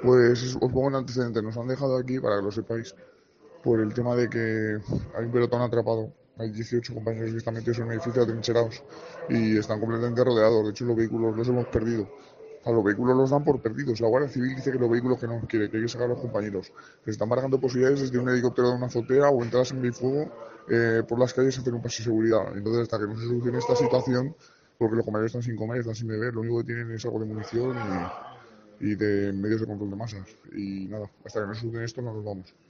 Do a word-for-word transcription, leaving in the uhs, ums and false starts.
Pues os pongo en antecedentes, nos han dejado aquí, para que lo sepáis, por el tema de que hay un pelotón atrapado. Hay dieciocho compañeros que están metidos en un edificio atrincherados y están completamente rodeados. De hecho, los vehículos los hemos perdido. A los vehículos los dan por perdidos. La Guardia Civil dice que los vehículos que no quiere, que hay que sacar a los compañeros. Se están barajando posibilidades desde un helicóptero de una azotea o entradas en el fuego eh, por las calles a hacer un paso de seguridad. Entonces, hasta que no se solucione esta situación, porque los compañeros están sin comer, están sin beber, lo único que tienen es algo de munición y, y de medios de control de masas. Y nada, hasta que no se solucione esto no nos vamos.